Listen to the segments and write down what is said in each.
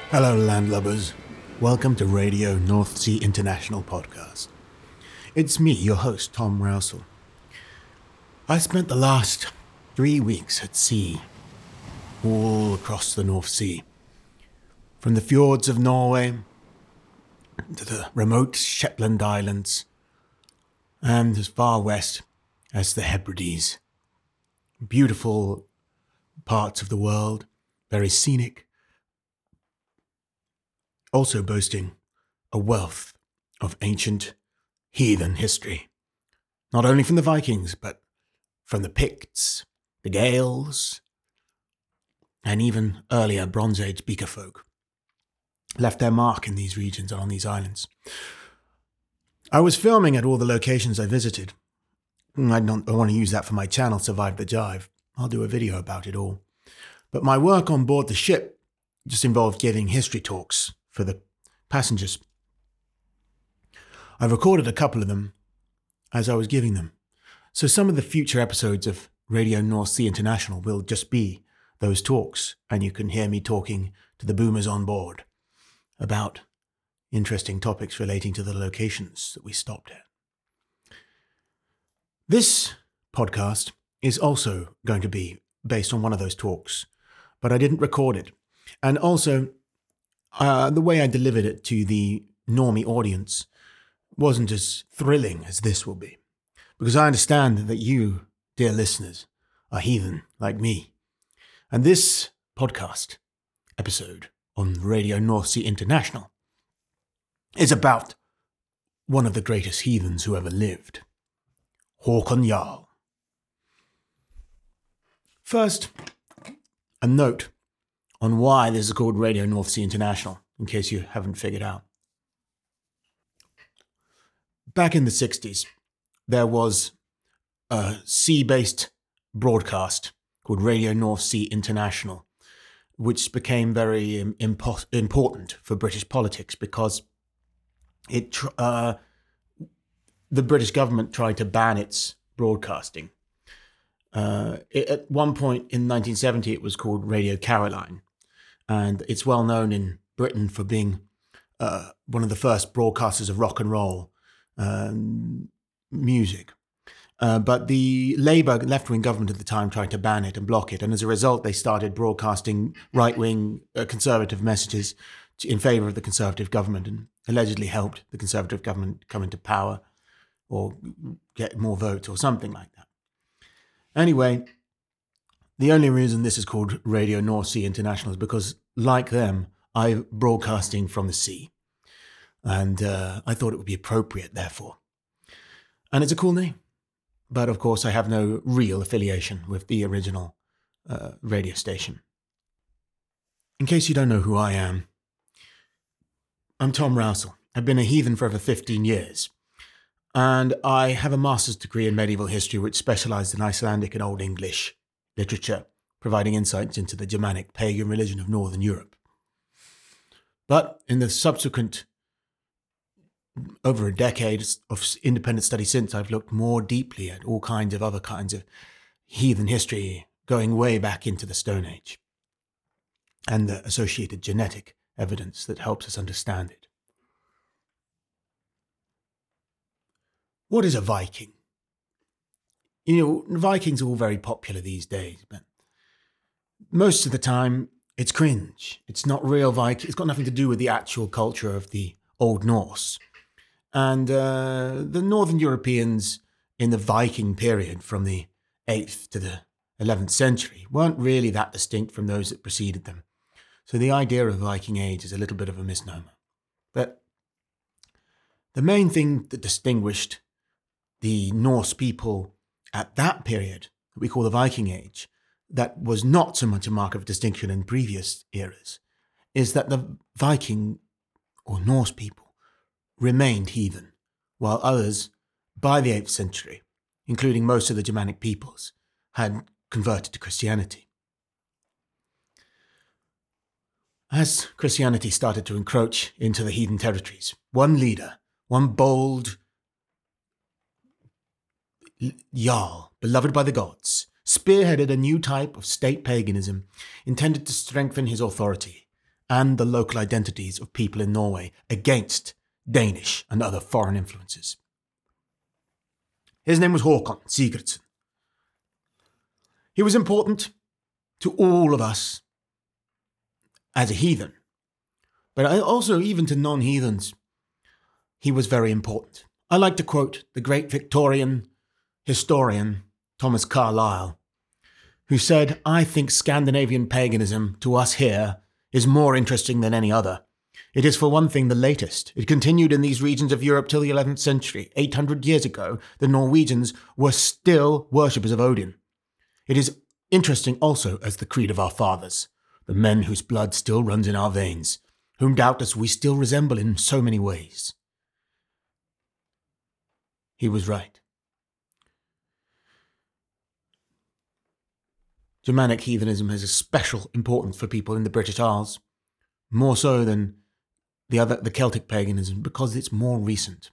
Hello, landlubbers. Welcome to Radio North Sea International Podcast. It's me, your host, Tom Rousel. I spent the last 3 weeks at sea, all across the North Sea. From the fjords of Norway to the remote Shetland Islands, and as far west as the Hebrides. Beautiful parts of the world, very scenic, also boasting a wealth of ancient heathen history, not only from the Vikings, but from the Picts, the Gaels, and even earlier Bronze Age Beaker folk left their mark in these regions and on these islands. I was filming at all the locations I visited. I want to use that for my channel, Survive the Jive. I'll do a video about it all. But my work on board the ship just involved giving history talks for the passengers. I recorded a couple of them as I was giving them. So some of the future episodes of Radio North Sea International will just be those talks, and you can hear me talking to the boomers on board about interesting topics relating to the locations that we stopped at. This podcast is also going to be based on one of those talks, but I didn't record it. And also, the way I delivered it to the normie audience wasn't as thrilling as this will be, because I understand that you, dear listeners, are heathen like me. And this podcast episode on Radio North Sea International is about one of the greatest heathens who ever lived, Håkon Jarl. First, a note on why this is called Radio North Sea International, in case you haven't figured out. Back in the 60s, there was a sea-based broadcast called Radio North Sea International, which became very important for British politics because the British government tried to ban its broadcasting. At one point in 1970, it was called Radio Caroline, and it's well known in Britain for being one of the first broadcasters of rock and roll music. But the Labour left-wing government at the time tried to ban it and block it, and as a result, they started broadcasting right-wing conservative messages in favour of the Conservative government, and allegedly helped the Conservative government come into power or get more votes or something like that. Anyway, the only reason this is called Radio North Sea International is because, like them, I'm broadcasting from the sea. And I thought it would be appropriate, therefore. And it's a cool name. But of course, I have no real affiliation with the original radio station. In case you don't know who I am, I'm Tom Rousel. I've been a heathen for over 15 years. And I have a master's degree in medieval history, which specialized in Icelandic and Old English literature, providing insights into the Germanic pagan religion of Northern Europe. But in the subsequent over a decade of independent study since, I've looked more deeply at all kinds of other kinds of heathen history, going way back into the Stone Age, and the associated genetic evidence that helps us understand it. What is a Viking? You know, Vikings are all very popular these days, but most of the time it's cringe. It's not real Viking. It's got nothing to do with the actual culture of the Old Norse. And the Northern Europeans in the Viking period from the 8th to the 11th century weren't really that distinct from those that preceded them. So the idea of Viking Age is a little bit of a misnomer. But the main thing that distinguished the Norse people at that period, that we call the Viking Age, that was not so much a mark of distinction in previous eras, is that the Viking or Norse people remained heathen, while others, by the 8th century, including most of the Germanic peoples, had converted to Christianity. As Christianity started to encroach into the heathen territories, one leader, one bold Jarl, beloved by the gods, spearheaded a new type of state paganism intended to strengthen his authority and the local identities of people in Norway against Danish and other foreign influences. His name was Håkon Sigurdsson. He was important to all of us as a heathen, but also even to non-heathens, he was very important. I like to quote the great Victorian historian Thomas Carlyle, who said, "I think Scandinavian paganism to us here is more interesting than any other. It is, for one thing, the latest. It continued in these regions of Europe till the 11th century. 800 years ago, the Norwegians were still worshippers of Odin. It is interesting also as the creed of our fathers, the men whose blood still runs in our veins, whom doubtless we still resemble in so many ways." He was right. Germanic heathenism has a special importance for people in the British Isles, more so than the Celtic paganism, because it's more recent.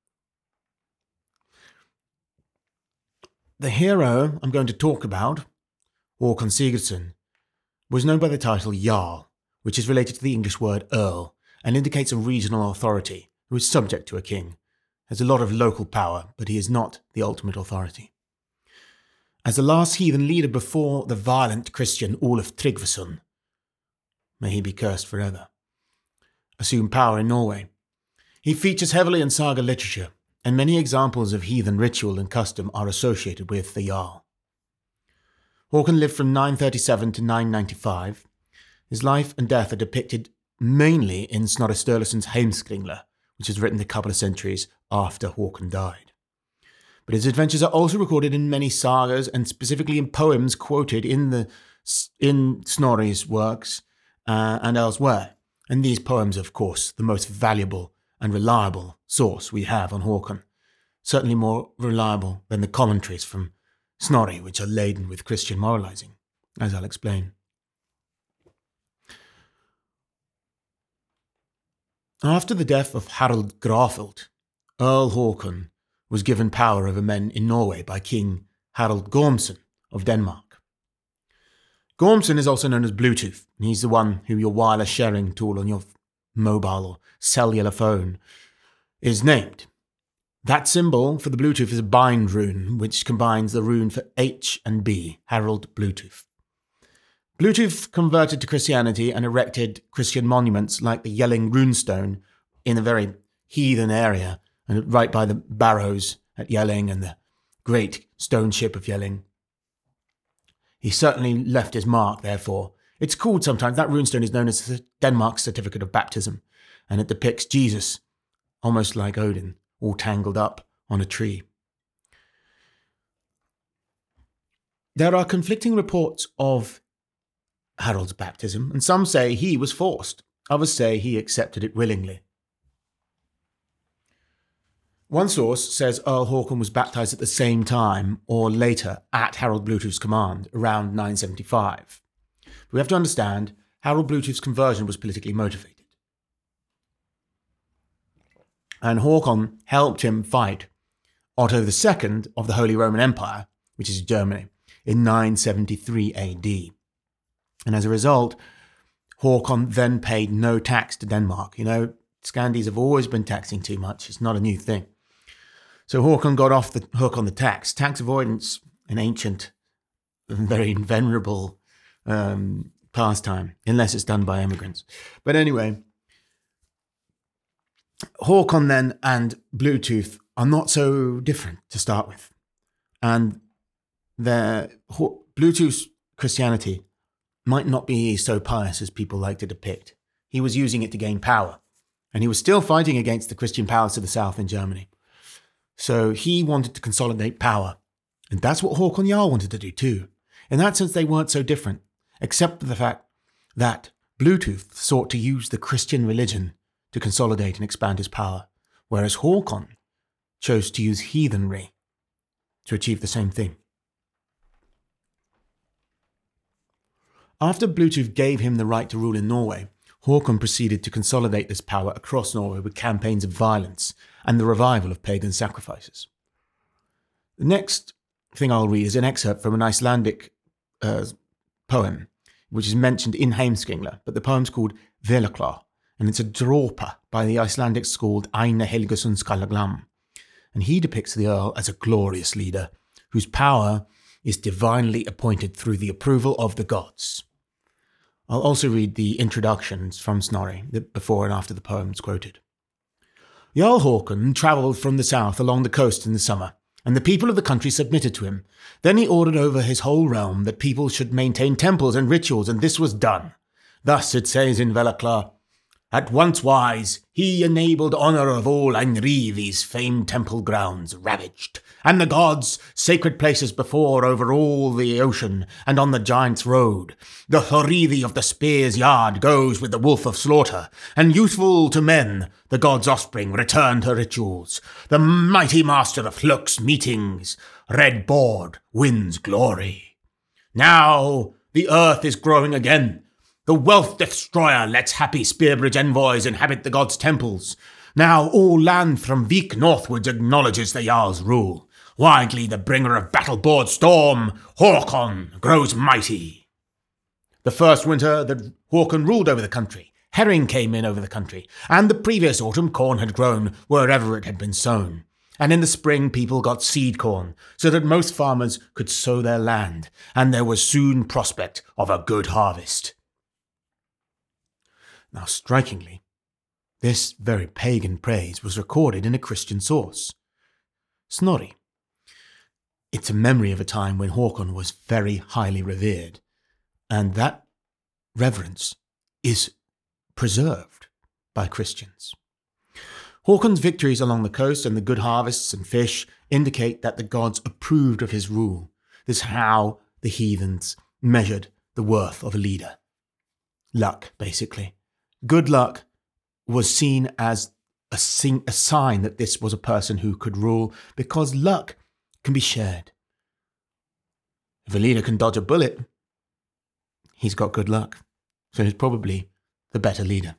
The hero I'm going to talk about, Håkon Sigurdsson, was known by the title Jarl, which is related to the English word earl, and indicates a regional authority who is subject to a king, has a lot of local power, but he is not the ultimate authority. As the last heathen leader before the violent Christian Olaf Tryggvason, may he be cursed forever, assumed power in Norway, he features heavily in saga literature, and many examples of heathen ritual and custom are associated with the Jarl. Håkon lived from 937 to 995. His life and death are depicted mainly in Snorre Sturluson's Heimskringla, which was written a couple of centuries after Håkon died. But his adventures are also recorded in many sagas and specifically in poems quoted in Snorri's works and elsewhere. And these poems, of course, the most valuable and reliable source we have on Håkon, certainly more reliable than the commentaries from Snorri, which are laden with Christian moralizing, as I'll explain. After the death of Harald Graafeld, Earl Håkon was given power over men in Norway by King Harald Gormson of Denmark. Gormson is also known as Bluetooth, and he's the one who your wireless sharing tool on your mobile or cellular phone is named. That symbol for the Bluetooth is a bind rune, which combines the rune for H and B, Harald Bluetooth. Bluetooth converted to Christianity and erected Christian monuments like the Yelling runestone in a very heathen area, and right by the barrows at Yelling and the great stone ship of Yelling. He certainly left his mark, therefore. It's called sometimes, that runestone is known as the Denmark Certificate of Baptism, and it depicts Jesus, almost like Odin, all tangled up on a tree. There are conflicting reports of Harald's baptism, and some say he was forced. Others say he accepted it willingly. One source says Earl Håkon was baptized at the same time or later at Harald Bluetooth's command, around 975. We have to understand Harald Bluetooth's conversion was politically motivated. And Håkon helped him fight Otto II of the Holy Roman Empire, which is Germany, in 973 AD. And as a result, Håkon then paid no tax to Denmark. You know, Scandies have always been taxing too much. It's not a new thing. So Håkon got off the hook on the tax. Tax avoidance, an ancient and very venerable pastime, unless it's done by immigrants. But anyway, Håkon then and Bluetooth are not so different to start with. And Bluetooth's Christianity might not be so pious as people like to depict. He was using it to gain power. And he was still fighting against the Christian powers to the south in Germany. So he wanted to consolidate power. And that's what Håkon Jarl wanted to do too. In that sense, they weren't so different, except for the fact that Bluetooth sought to use the Christian religion to consolidate and expand his power, whereas Håkon chose to use heathenry to achieve the same thing. After Bluetooth gave him the right to rule in Norway, Håkon proceeded to consolidate this power across Norway with campaigns of violence and the revival of pagan sacrifices. The next thing I'll read is an excerpt from an Icelandic poem which is mentioned in Heimskringla, but the poem's called Velaklar, and it's a dråpa by the Icelandic skald Einar Helgason Skallaglam. And he depicts the Earl as a glorious leader whose power is divinely appointed through the approval of the gods. I'll also read the introductions from Snorri, before and after the poems quoted. Jarl Håkon travelled from the south along the coast in the summer, and the people of the country submitted to him. Then he ordered over his whole realm that people should maintain temples and rituals, and this was done. Thus it says in Velaklar, at once wise, he enabled honour of all Einrivi's famed temple grounds ravaged, and the gods' sacred places before over all the ocean and on the giant's road. The Thorithi of the spear's yard goes with the wolf of slaughter, and youthful to men, the gods' offspring return to rituals. The mighty master of Hluk's meetings, red board, wins glory. Now the earth is growing again. The wealth destroyer lets happy Spearbridge envoys inhabit the gods' temples. Now all land from Vik northwards acknowledges the Jarl's rule. Widely the bringer of battle-board storm, Håkon, grows mighty. The first winter that Håkon ruled over the country, herring came in over the country, and the previous autumn corn had grown wherever it had been sown. And in the spring people got seed corn, so that most farmers could sow their land, and there was soon prospect of a good harvest. Now, strikingly, this very pagan praise was recorded in a Christian source. Snorri. It's a memory of a time when Håkon was very highly revered, and that reverence is preserved by Christians. Håkon's victories along the coast and the good harvests and fish indicate that the gods approved of his rule. This is how the heathens measured the worth of a leader. Luck, basically. Good luck was seen as a sign that this was a person who could rule, because luck can be shared. If a leader can dodge a bullet, he's got good luck. So he's probably the better leader.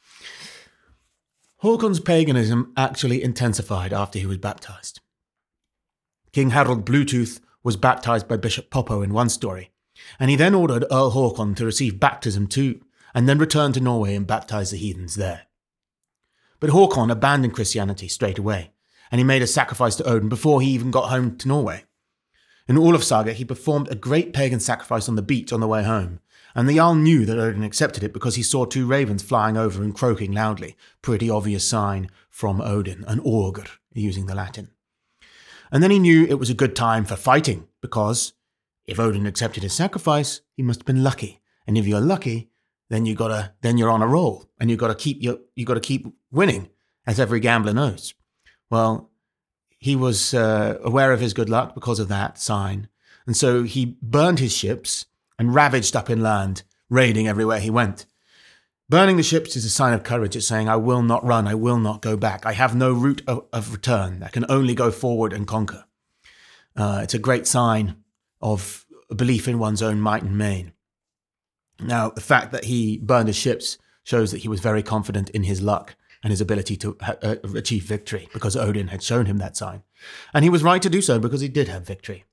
Håkon's paganism actually intensified after he was baptized. King Harold Bluetooth was baptized by Bishop Poppo in one story, and he then ordered Earl Håkon to receive baptism too, and then return to Norway and baptize the heathens there. But Håkon abandoned Christianity straight away, and he made a sacrifice to Odin before he even got home to Norway. In Olaf Saga, he performed a great pagan sacrifice on the beach on the way home, and the Jarl knew that Odin accepted it because he saw two ravens flying over and croaking loudly, pretty obvious sign from Odin, an augur, using the Latin. And then he knew it was a good time for fighting, because if Odin accepted his sacrifice, he must have been lucky, and if you're lucky, then you're on a roll, and you got to keep winning, as every gambler knows. Well, he was aware of his good luck because of that sign, and so he burned his ships and ravaged up inland, raiding everywhere he went. Burning the ships is a sign of courage. It's saying, I will not run, I will not go back. I have no route of return. I can only go forward and conquer. It's a great sign of a belief in one's own might and main. Now, the fact that he burned his ships shows that he was very confident in his luck and his ability to achieve victory, because Odin had shown him that sign. And he was right to do so, because he did have victory.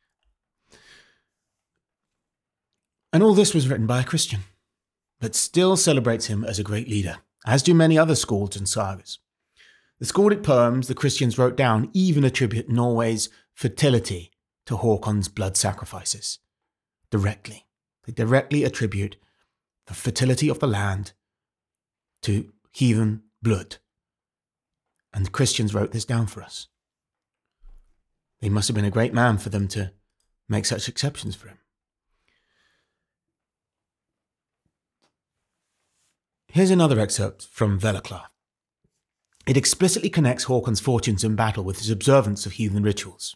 And all this was written by a Christian, but still celebrates him as a great leader, as do many other skalds and sagas. The skaldic poems the Christians wrote down even attribute Norway's fertility to Håkon's blood sacrifices. Directly. They directly attribute the fertility of the land to heathen blood. And the Christians wrote this down for us. He must have been a great man for them to make such exceptions for him. Here's another excerpt from Velaklar. It explicitly connects Håkon's fortunes in battle with his observance of heathen rituals.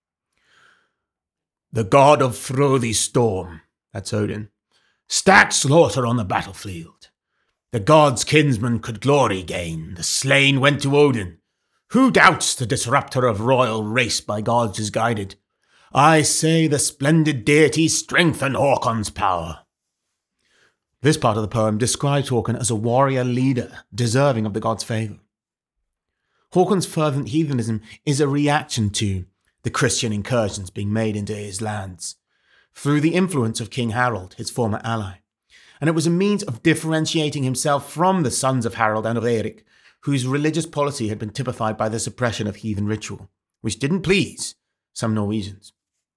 The god of Frothi's storm, that's Odin, stacked slaughter on the battlefield. The god's kinsmen could glory gain. The slain went to Odin. Who doubts the disruptor of royal race by gods is guided? I say the splendid deities strengthen Håkon's power. This part of the poem describes Håkon as a warrior leader, deserving of the god's favour. Håkon's fervent heathenism is a reaction to the Christian incursions being made into his lands. through the influence of King Harold, his former ally. And it was a means of differentiating himself from the sons of Harold and of Erik, whose religious policy had been typified by the suppression of heathen ritual, which didn't please some Norwegians.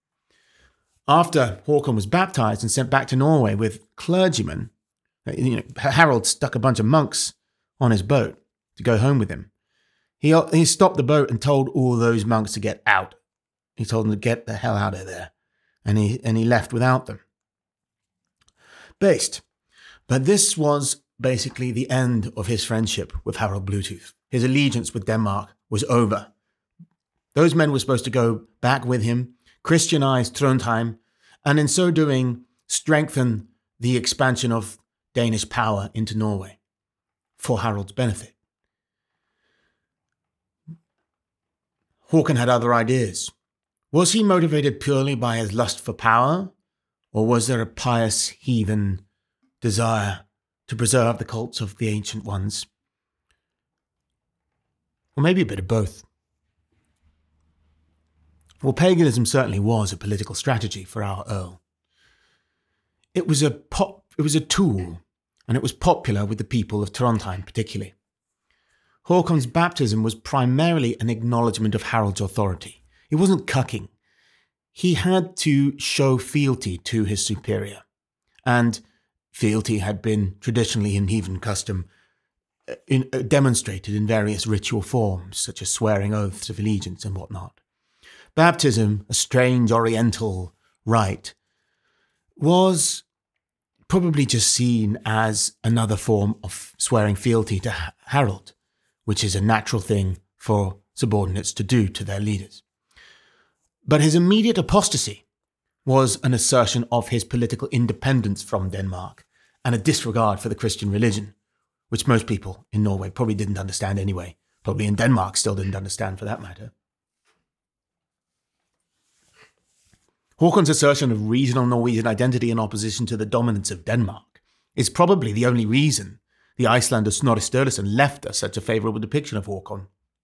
After Håkon was baptized and sent back to Norway with clergymen, Harold stuck a bunch of monks on his boat to go home with him. He stopped the boat and told all those monks to get out. He told them to get the hell out of there. And he left without them. But this was basically the end of his friendship with Harald Bluetooth. His allegiance with Denmark was over. Those men were supposed to go back with him, Christianize Trondheim, and in so doing, strengthen the expansion of Danish power into Norway for Harald's benefit. Håkon had other ideas. Was he motivated purely by his lust for power, or was there a pious heathen desire to preserve the cults of the ancient ones? Or maybe a bit of both. Well, paganism certainly was a political strategy for our Earl. It was a tool, and it was popular with the people of Trondheim particularly. Håkon's baptism was primarily an acknowledgement of Harald's authority. He wasn't cucking. He had to show fealty to his superior. And fealty had been traditionally in heathen custom demonstrated in various ritual forms, such as swearing oaths of allegiance and whatnot. Baptism, a strange oriental rite, was probably just seen as another form of swearing fealty to Harald, which is a natural thing for subordinates to do to their leaders. But his immediate apostasy was an assertion of his political independence from Denmark and a disregard for the Christian religion, which most people in Norway probably didn't understand anyway. Probably in Denmark still didn't understand for that matter. Håkon's assertion of regional Norwegian identity in opposition to the dominance of Denmark is probably the only reason the Icelander Snorri Sturluson left us such a favourable depiction of Håkon.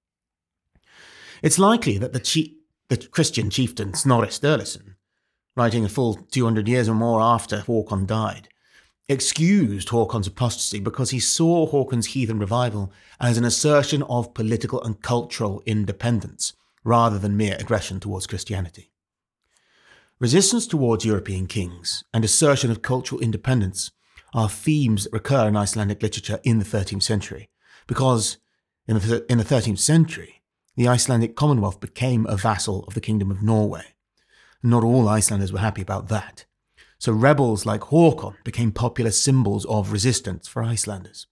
It's likely that the Christian chieftain Snorri Sturluson, writing a full 200 years or more after Håkon died, excused Håkon's apostasy because he saw Håkon's heathen revival as an assertion of political and cultural independence rather than mere aggression towards Christianity. Resistance towards European kings and assertion of cultural independence are themes that recur in Icelandic literature in the 13th century, because in the 13th century, the Icelandic Commonwealth became a vassal of the Kingdom of Norway. Not all Icelanders were happy about that, so rebels like Håkon became popular symbols of resistance for Icelanders.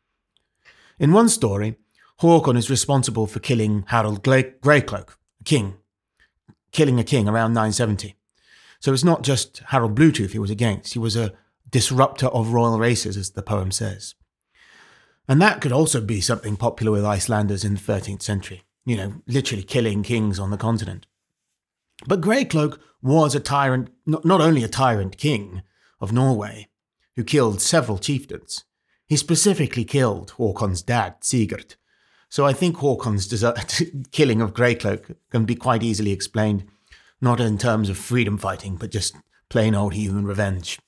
In one story, Håkon is responsible for killing Harald Greycloak, killing a king around 970. So it's not just Harald Bluetooth he was against, he was a disruptor of royal races, as the poem says. And that could also be something popular with Icelanders in the 13th century, literally killing kings on the continent. But Greycloak was a tyrant, not only a tyrant king of Norway, who killed several chieftains, he specifically killed Håkon's dad, Sigurd. So I think Håkon's killing of Greycloak can be quite easily explained, not in terms of freedom fighting, but just plain old heathen revenge.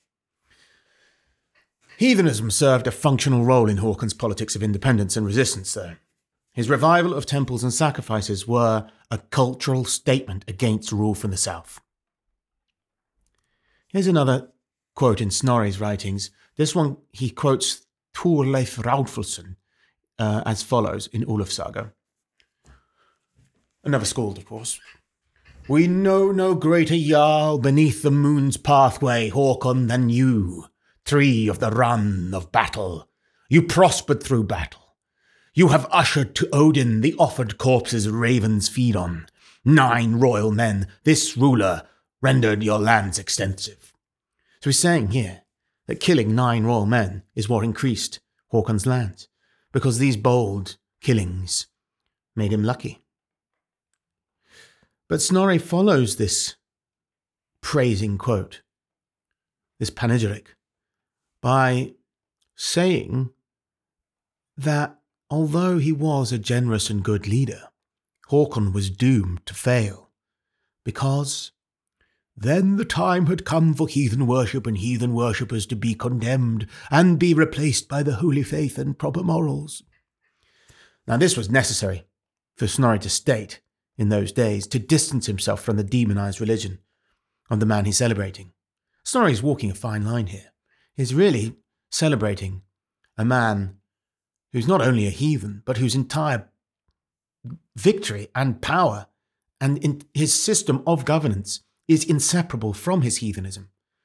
Heathenism served a functional role in Håkon's politics of independence and resistance, though. His revival of temples and sacrifices were a cultural statement against rule from the south. Here's another quote in Snorri's writings. This one, he quotes Thorleif Raudfulsson as follows in Olufsaga. Another skald, of course. We know no greater jarl beneath the moon's pathway, Håkon, than you, tree of the run of battle. You prospered through battle. You have ushered to Odin the offered corpses ravens feed on. 9 royal men, this ruler, rendered your lands extensive. So he's saying here that killing 9 royal men is what increased Håkon's lands, because these bold killings made him lucky. But Snorri follows this praising quote, this panegyric, by saying that although he was a generous and good leader, Håkon was doomed to fail because Then the time had come for heathen worship and heathen worshippers to be condemned and be replaced by the holy faith and proper morals. Now this was necessary for Snorri to state in those days to distance himself from the demonized religion of the man he's celebrating. Snorri is walking a fine line here. He's really celebrating a man who's not only a heathen, but whose entire victory and power and in his system of governance is inseparable from his heathenism.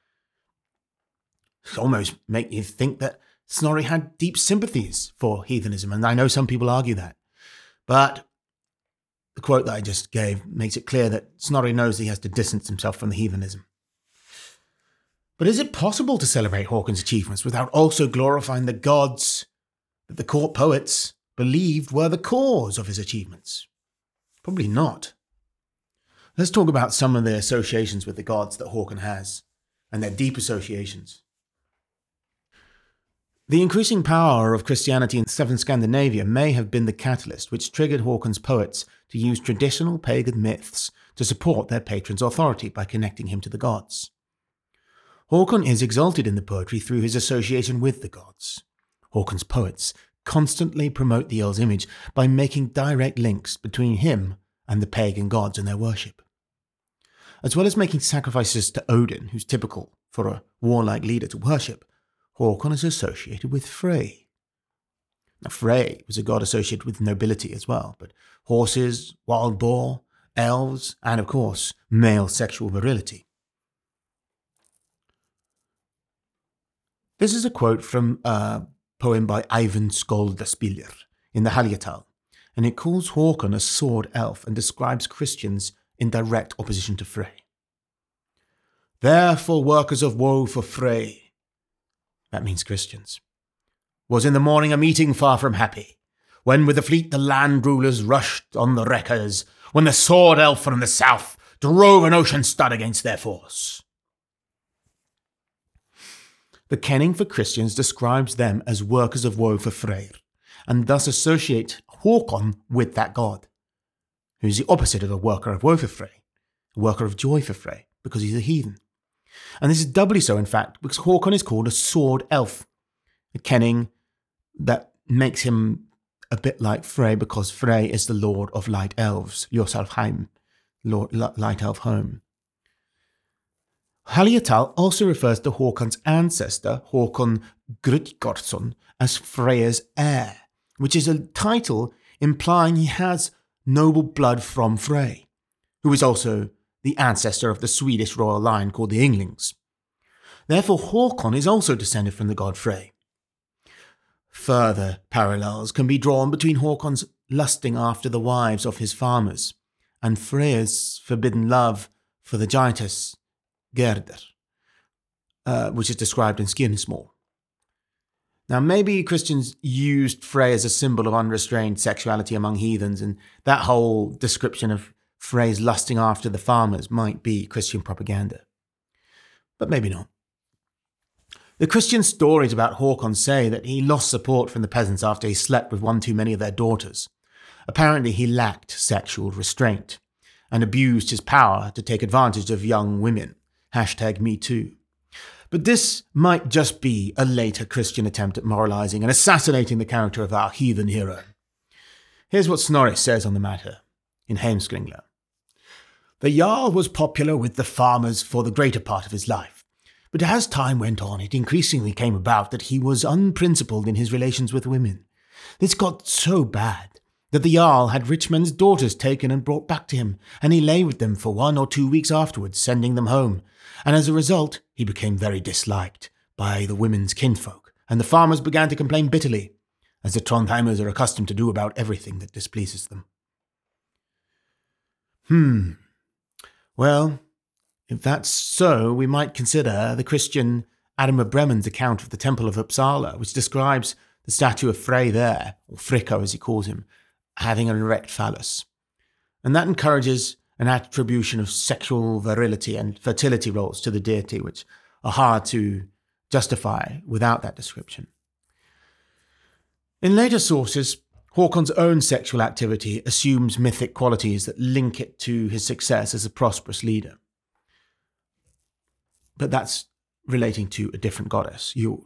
It almost make you think that Snorri had deep sympathies for heathenism, and I know some people argue that. But the quote that I just gave makes it clear that Snorri knows he has to distance himself from the heathenism. But is it possible to celebrate Haakon's achievements without also glorifying the gods that the court poets believed were the cause of his achievements? Probably not. Let's talk about some of the associations with the gods that Haakon has, and their deep associations. The increasing power of Christianity in southern Scandinavia may have been the catalyst which triggered Haakon's poets to use traditional pagan myths to support their patron's authority by connecting him to the gods. Haakon is exalted in the poetry through his association with the gods. Haakon's poets constantly promote the Earl's image by making direct links between him and the pagan gods and their worship. As well as making sacrifices to Odin, who's typical for a warlike leader to worship, Haakon is associated with Frey. Now, Frey was a god associated with nobility as well, but horses, wild boar, elves, and of course, male sexual virility. This is a quote from a poem by Eyvind Skoldaspiller in the Helgetal, and it calls Haakon a sword elf and describes Christians in direct opposition to Frey. Therefore workers of woe for Frey, that means Christians, was in the morning a meeting far from happy, when with the fleet the land rulers rushed on the wreckers, when the sword elf from the south drove an ocean stud against their force. The kenning for Christians describes them as workers of woe for Freyr, and thus associate Haakon with that god, who is the opposite of a worker of woe for Frey, a worker of joy for Frey, because he's a heathen. And this is doubly so, in fact, because Haakon is called a sword elf, a kenning that makes him a bit like Frey, because Frey is the lord of light elves, Ljosalfheim, light elf home. Helgetal also refers to Haakon's ancestor, Haakon Grutgordsson, as Freya's heir, which is a title implying he has noble blood from Frey, who is also the ancestor of the Swedish royal line called the Ynglings. Therefore, Haakon is also descended from the god Frey. Further parallels can be drawn between Haakon's lusting after the wives of his farmers and Freya's forbidden love for the giantess Gerder, which is described in Skirnismore. Now, maybe Christians used Frey as a symbol of unrestrained sexuality among heathens, and that whole description of Frey's lusting after the farmers might be Christian propaganda. But maybe not. The Christian stories about Haakon say that he lost support from the peasants after he slept with one too many of their daughters. Apparently, he lacked sexual restraint and abused his power to take advantage of young women. #MeToo. But this might just be a later Christian attempt at moralizing and assassinating the character of our heathen hero. Here's what Snorri says on the matter in Heimskringla. The Jarl was popular with the farmers for the greater part of his life, but as time went on, it increasingly came about that he was unprincipled in his relations with women. This got so bad that the Jarl had rich men's daughters taken and brought back to him, and he lay with them for 1 or 2 weeks afterwards, sending them home, and as a result, he became very disliked by the women's kinfolk, and the farmers began to complain bitterly, as the Trondheimers are accustomed to do about everything that displeases them. Well, if that's so, we might consider the Christian Adam of Bremen's account of the Temple of Uppsala, which describes the statue of Frey there, or Fricka as he calls him, having an erect phallus. And that encourages an attribution of sexual virility and fertility roles to the deity, which are hard to justify without that description. In later sources, Haakon's own sexual activity assumes mythic qualities that link it to his success as a prosperous leader. but that's relating to a different goddess, Jord.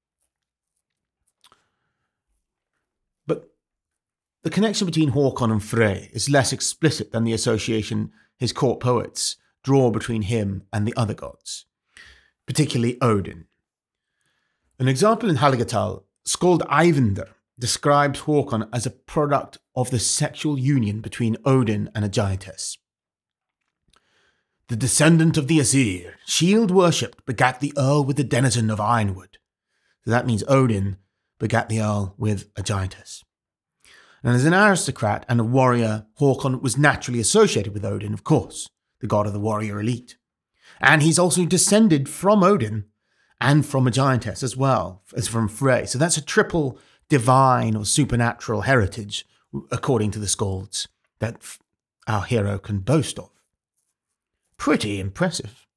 But the connection between Håkon and Frey is less explicit than the association his court poets draw between him and the other gods, particularly Odin. An example in Helgetal, Skald Eyvinder describes Håkon as a product of the sexual union between Odin and a giantess. The descendant of the Asir, shield worshipped, begat the earl with the denizen of Ironwood. So that means Odin begat the earl with a giantess. And as an aristocrat and a warrior, Håkon was naturally associated with Odin, of course, the god of the warrior elite. And he's also descended from Odin and from a giantess as well as from Frey. So that's a triple divine or supernatural heritage, according to the Skalds, that our hero can boast of. Pretty impressive.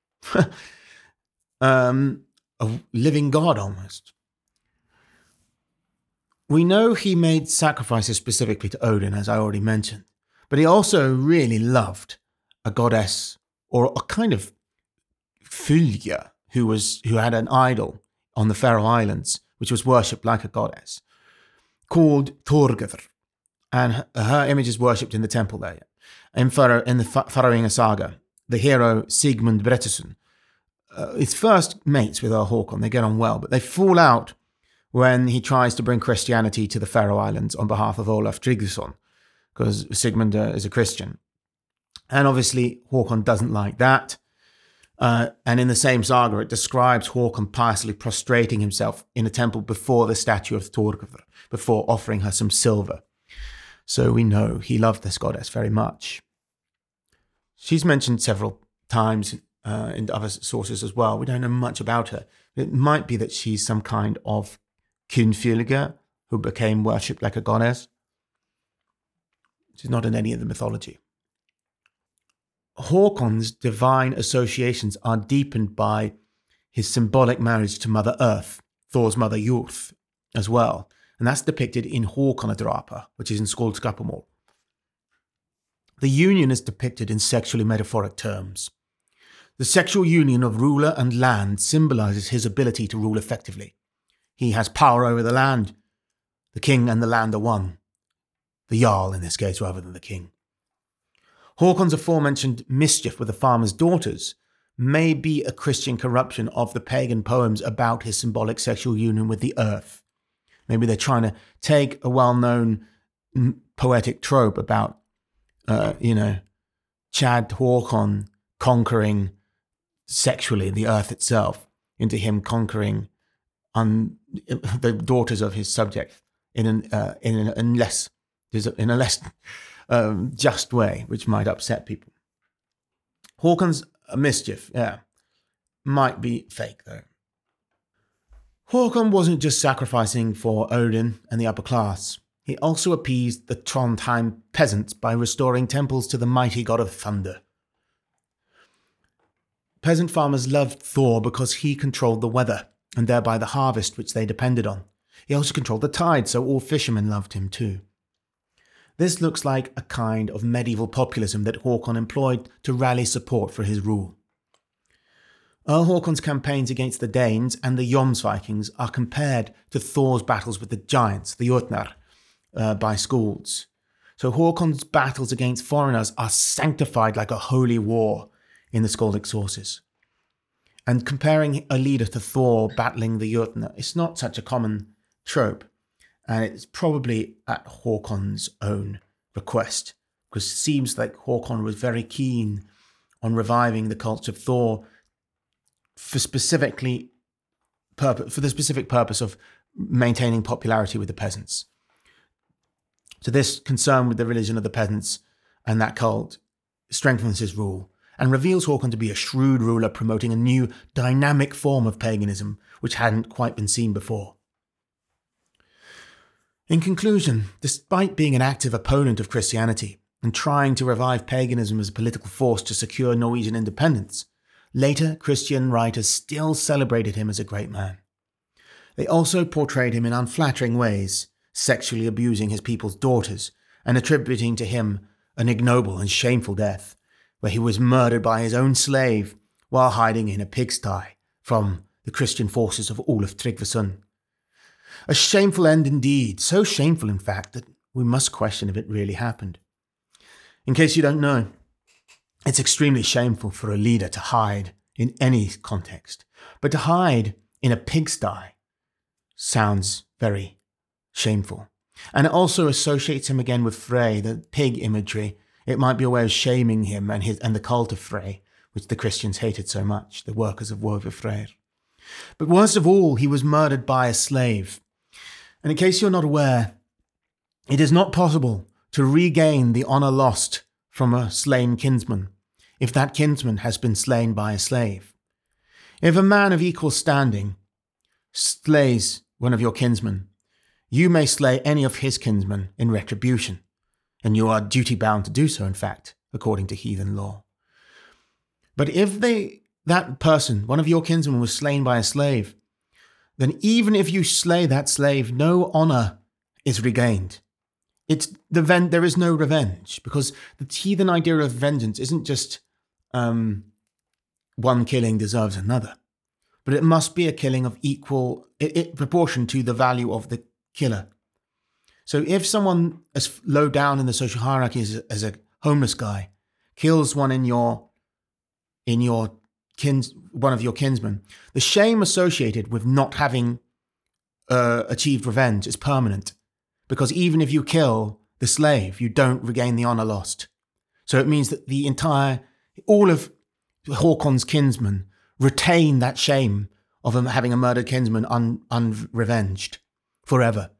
A living god almost. We know he made sacrifices specifically to Odin, as I already mentioned, but he also really loved a goddess or a kind of fylgja who had an idol on the Faroe Islands, which was worshipped like a goddess, called Thorgethr, and her image is worshipped in the temple there. In the Faroinga saga, the hero Sigmund Brettisson is first mates with Håkon. They get on well, but they fall out when he tries to bring Christianity to the Faroe Islands on behalf of Olaf Tryggvason, because Sigmund is a Christian. And obviously, Håkon doesn't like that. And in the same saga, it describes Håkon piously prostrating himself in a temple before the statue of Thorgethr, before offering her some silver. So we know he loved this goddess very much. She's mentioned several times in other sources as well. We don't know much about her. It might be that she's some kind of kynfylgja who became worshipped like a goddess. She's not in any of the mythology. Håkon's divine associations are deepened by his symbolic marriage to Mother Earth, Thor's mother Jurth, as well. And that's depicted in Håkonadrapa, which is in Skaldskaparmál. The union is depicted in sexually metaphoric terms. The sexual union of ruler and land symbolizes his ability to rule effectively. He has power over the land. The king and the land are one. The Jarl, in this case, rather than the king. Håkon's aforementioned mischief with the farmer's daughters may be a Christian corruption of the pagan poems about his symbolic sexual union with the earth. Maybe they're trying to take a well-known poetic trope about, Chad Håkon conquering sexually the earth itself into him conquering the daughters of his subject in a less just way, which might upset people. Håkon's mischief, might be fake though. Håkon wasn't just sacrificing for Odin and the upper class. He also appeased the Trondheim peasants by restoring temples to the mighty god of thunder. Peasant farmers loved Thor because he controlled the weather, and thereby the harvest which they depended on. He also controlled the tide, so all fishermen loved him too. This looks like a kind of medieval populism that Håkon employed to rally support for his rule. Earl Håkon's campaigns against the Danes and the Jomsvikings are compared to Thor's battles with the giants, the Jotnar, by Skalds. So Håkon's battles against foreigners are sanctified like a holy war in the Skaldic sources. And comparing a leader to Thor battling the Jotnar is not such a common trope. And it's probably at Håkon's own request, because it seems like Håkon was very keen on reviving the cult of Thor for the specific purpose of maintaining popularity with the peasants. So this concern with the religion of the peasants and that cult strengthens his rule and reveals Håkon to be a shrewd ruler promoting a new dynamic form of paganism which hadn't quite been seen before. In conclusion, despite being an active opponent of Christianity and trying to revive paganism as a political force to secure Norwegian independence, later Christian writers still celebrated him as a great man. They also portrayed him in unflattering ways, sexually abusing his people's daughters and attributing to him an ignoble and shameful death, where he was murdered by his own slave while hiding in a pigsty from the Christian forces of Olaf Tryggvason. A shameful end indeed, so shameful in fact that we must question if it really happened. In case you don't know, it's extremely shameful for a leader to hide in any context, but to hide in a pigsty sounds very shameful. And it also associates him again with Frey, the pig imagery. It might be a way of shaming him and the cult of Frey, which the Christians hated so much, the workers of Wolfr Freyr. But worst of all, he was murdered by a slave. And in case you're not aware, it is not possible to regain the honor lost from a slain kinsman if that kinsman has been slain by a slave. If a man of equal standing slays one of your kinsmen, you may slay any of his kinsmen in retribution, and you are duty-bound to do so, in fact, according to heathen law. But if that person, one of your kinsmen, was slain by a slave, then even if you slay that slave, no honor is regained. There is no revenge, because the heathen idea of vengeance isn't just one killing deserves another, but it must be a killing of equal proportion to the value of the killer. So if someone as low down in the social hierarchy as a homeless guy kills one one of your kinsmen, the shame associated with not having achieved revenge is permanent, because even if you kill the slave, you don't regain the honor lost. So it means that all of Håkon's kinsmen retain that shame of him having a murdered kinsman unrevenged forever.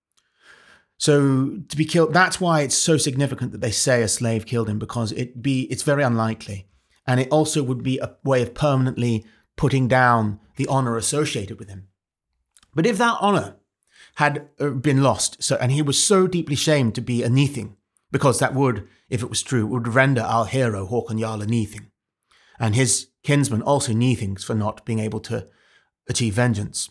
So to be killed, that's why it's so significant that they say a slave killed him, because it's very unlikely. And it also would be a way of permanently putting down the honor associated with him. But if that honor had been lost, and he was so deeply shamed to be a Nithing, because that would, if it was true, would render our hero Håkon Jarl a Nithing, and his kinsmen also Nithings for not being able to achieve vengeance,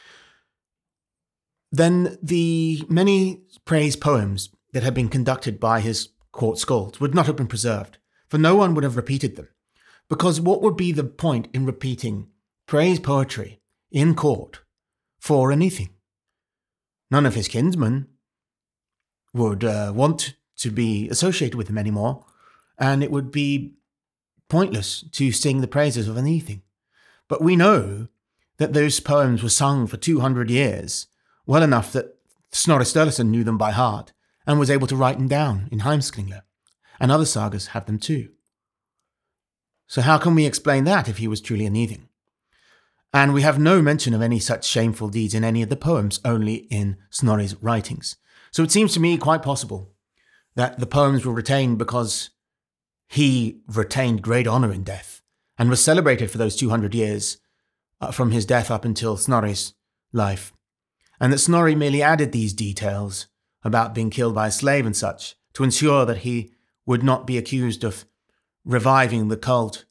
then the many praise poems that had been conducted by his court skalds would not have been preserved, for no one would have repeated them. Because what would be the point in repeating praise poetry in court for anything? None of his kinsmen would want to be associated with him anymore, and it would be pointless to sing the praises of anything. But we know that those poems were sung for 200 years, well enough that Snorri Sturluson knew them by heart and was able to write them down in Heimskringla, and other sagas have them too. So how can we explain that if he was truly a Nithing? And we have no mention of any such shameful deeds in any of the poems, only in Snorri's writings. So it seems to me quite possible that the poems were retained because he retained great honor in death and was celebrated for those 200 years from his death up until Snorri's life. And that Snorri merely added these details about being killed by a slave and such to ensure that he would not be accused of reviving the cult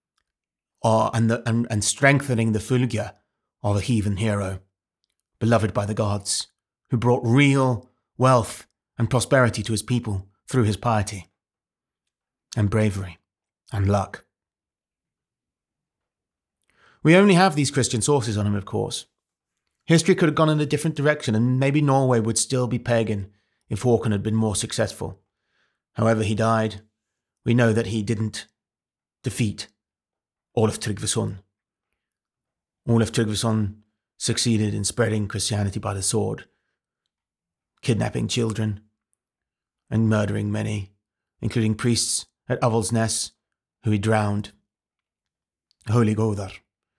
and strengthening the fylgja of a heathen hero, beloved by the gods, who brought real wealth and prosperity to his people through his piety and bravery and luck. We only have these Christian sources on him, of course. History could have gone in a different direction, and maybe Norway would still be pagan if Håkon had been more successful. However he died, we know that he didn't defeat Olaf Tryggvason. Olaf Tryggvason succeeded in spreading Christianity by the sword, kidnapping children and murdering many, including priests at Avaldsnes, who he drowned. Holy Godar.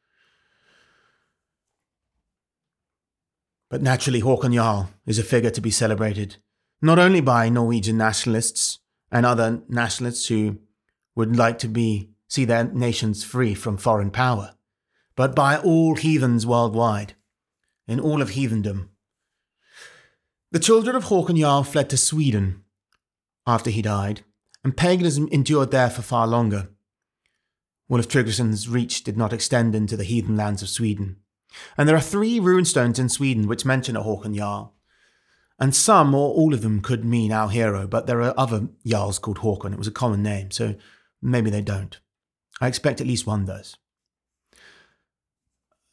But naturally, Håkon Jarl is a figure to be celebrated, not only by Norwegian nationalists and other nationalists who would like to see their nations free from foreign power, but by all heathens worldwide, in all of heathendom. The children of Håkon Jarl fled to Sweden after he died, and paganism endured there for far longer. Olaf Tryggvason's reach did not extend into the heathen lands of Sweden. And there are 3 runestones in Sweden which mention a Håkon Jarl. And some or all of them could mean our hero, but there are other Jarls called Håkon. It was a common name, so maybe they don't. I expect at least one does.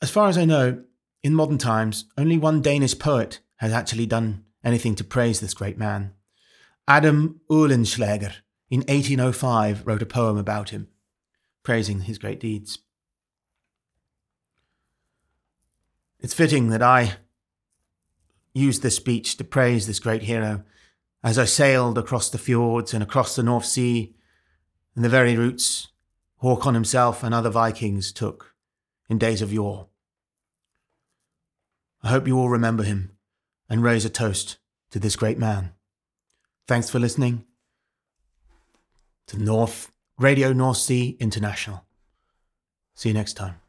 As far as I know, in modern times, only one Danish poet has actually done anything to praise this great man. Adam Oehlenschläger, in 1805, wrote a poem about him, praising his great deeds. It's fitting that I used this speech to praise this great hero as I sailed across the fjords and across the North Sea and the very routes Håkon himself and other Vikings took in days of yore. I hope you all remember him and raise a toast to this great man. Thanks for listening to Radio North Sea International. See you next time.